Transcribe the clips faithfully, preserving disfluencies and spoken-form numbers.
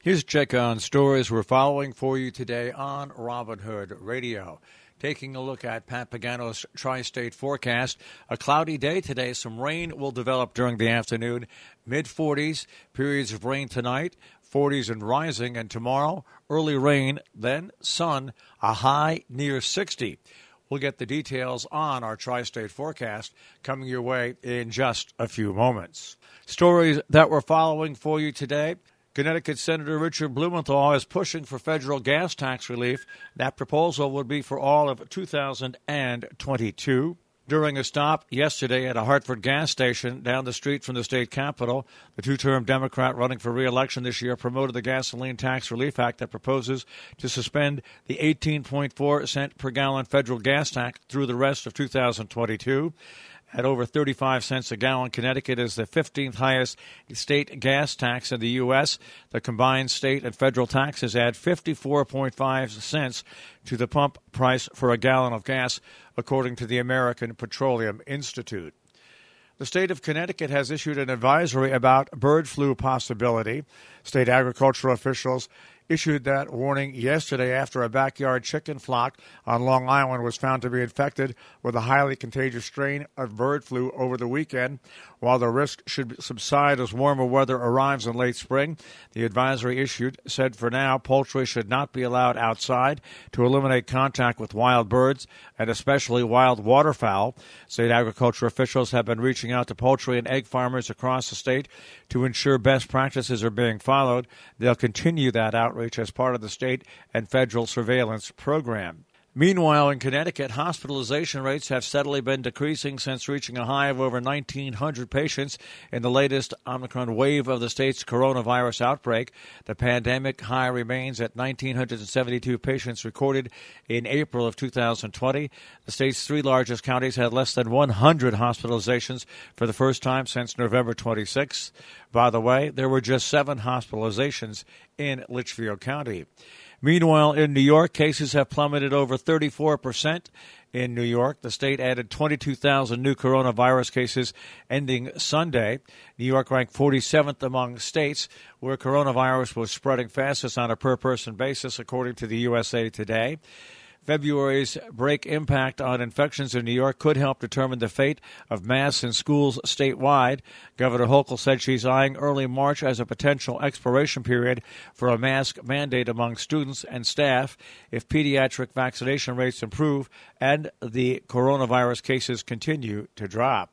Here's a check on stories we're following for you today on Robin Hood Radio. Taking a look at Pat Pagano's tri-state forecast. A cloudy day today. Some rain will develop during the afternoon. mid forties, periods of rain tonight, forties and rising. And tomorrow, early rain, then sun, a high near sixty. We'll get the details on our tri-state forecast coming your way in just a few moments. Stories that we're following for you today. Connecticut Senator Richard Blumenthal is pushing for federal gas tax relief. That proposal would be for all of two thousand twenty-two. During a stop yesterday at a Hartford gas station down the street from the state capitol, the two-term Democrat running for re-election this year promoted the Gasoline Tax Relief Act that proposes to suspend the eighteen point four cent per gallon federal gas tax through the rest of two thousand twenty-two. At over thirty-five cents a gallon, Connecticut is the fifteenth highest state gas tax in the U S. The combined state and federal taxes add fifty-four point five cents to the pump price for a gallon of gas, according to the American Petroleum Institute. The state of Connecticut has issued an advisory about bird flu possibility. State agricultural officials issued that warning yesterday after a backyard chicken flock on Long Island was found to be infected with a highly contagious strain of bird flu over the weekend. While the risk should subside as warmer weather arrives in late spring, the advisory issued said for now poultry should not be allowed outside to eliminate contact with wild birds and especially wild waterfowl. State agriculture officials have been reaching out to poultry and egg farmers across the state to ensure best practices are being followed. They'll continue that outreach as part of the state and federal surveillance program. Meanwhile, in Connecticut, hospitalization rates have steadily been decreasing since reaching a high of over nineteen hundred patients in the latest Omicron wave of the state's coronavirus outbreak. The pandemic high remains at one thousand nine hundred seventy-two patients recorded in April of two thousand twenty. The state's three largest counties had less than one hundred hospitalizations for the first time since November twenty-sixth. By the way, there were just seven hospitalizations in Litchfield County. Meanwhile, in New York, cases have plummeted over thirty-four percent. In New York, the state added twenty-two thousand new coronavirus cases ending Sunday. New York ranked forty-seventh among states where coronavirus was spreading fastest on a per-person basis, according to the U S A Today. February's break impact on infections in New York could help determine the fate of masks in schools statewide. Governor Hochul said she's eyeing early March as a potential expiration period for a mask mandate among students and staff if pediatric vaccination rates improve and the coronavirus cases continue to drop.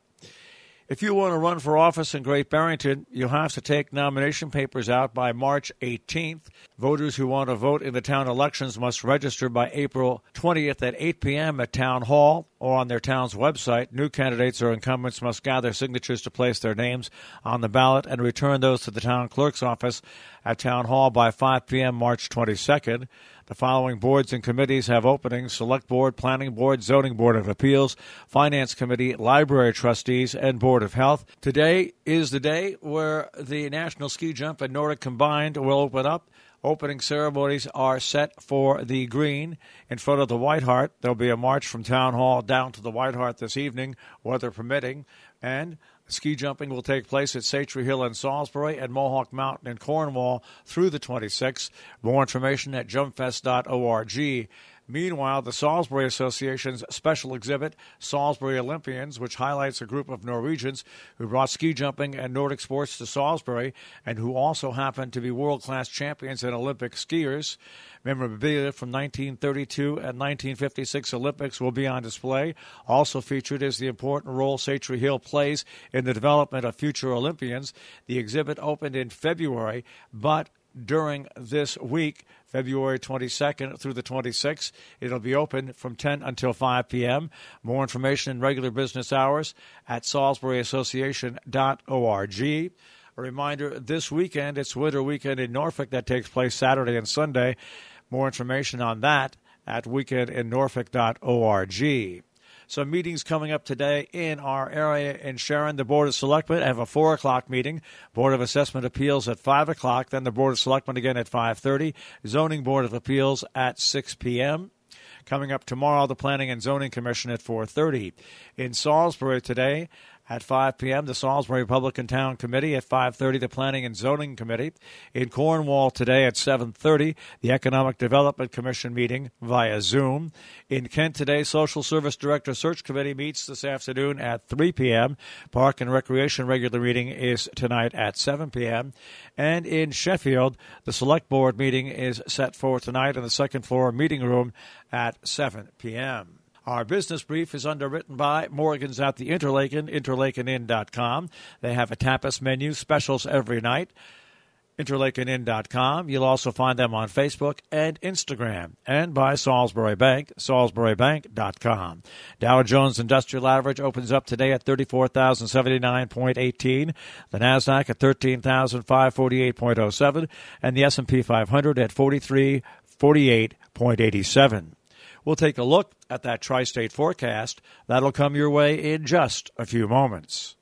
If you want to run for office in Great Barrington, you'll have to take nomination papers out by March eighteenth. Voters who want to vote in the town elections must register by April twentieth at eight p.m. at Town Hall or on their town's website. New candidates or incumbents must gather signatures to place their names on the ballot and return those to the town clerk's office at Town Hall by five p.m. March twenty-second. The following boards and committees have openings: Select Board, Planning Board, Zoning Board of Appeals, Finance Committee, Library Trustees, and Board of Health. Today is the day where the National Ski Jump and Nordic Combined will open up. Opening ceremonies are set for the green in front of the White Hart. There'll be a march from Town Hall down to the White Hart this evening, weather permitting, and ski jumping will take place at Satre Hill in Salisbury and Mohawk Mountain in Cornwall through the twenty-sixth. More information at jump fest dot org. Meanwhile, the Salisbury Association's special exhibit, Salisbury Olympians, which highlights a group of Norwegians who brought ski jumping and Nordic sports to Salisbury and who also happen to be world-class champions and Olympic skiers. Memorabilia from nineteen thirty-two and nineteen fifty-six Olympics will be on display. Also featured is the important role Satre Hill plays in the development of future Olympians. The exhibit opened in February, but during this week, February twenty-second through the twenty-sixth, it'll be open from ten until five p.m. More information in regular business hours at salisbury association dot org. A reminder, this weekend, it's Winter Weekend in Norfolk that takes place Saturday and Sunday. More information on that at weekend in norfolk dot org. Some meetings coming up today in our area in Sharon. The Board of Selectmen have a four o'clock meeting. Board of Assessment Appeals at five o'clock. Then the Board of Selectmen again at five thirty. Zoning Board of Appeals at six p.m. Coming up tomorrow, the Planning and Zoning Commission at four thirty. In Salisbury today, At five p.m., the Salisbury Republican Town Committee. At five thirty, the Planning and Zoning Committee. In Cornwall today at seven thirty, the Economic Development Commission meeting via Zoom. In Kent today, Social Service Director Search Committee meets this afternoon at three p.m. Park and Recreation regular meeting is tonight at seven p.m. And in Sheffield, the Select Board meeting is set for tonight in the second floor meeting room at seven p.m. Our business brief is underwritten by Morgan's at the Interlaken, interlaken inn dot com. They have a tapas menu, specials every night, interlaken inn dot com. You'll also find them on Facebook and Instagram. And by Salisbury Bank, salisbury bank dot com. Dow Jones Industrial Average opens up today at thirty-four thousand seventy-nine point one eight. The NASDAQ at thirteen thousand five hundred forty-eight point oh seven. And the S and P five hundred at forty-three forty-eight point eight seven. We'll take a look at that tri-state forecast. That'll come your way in just a few moments.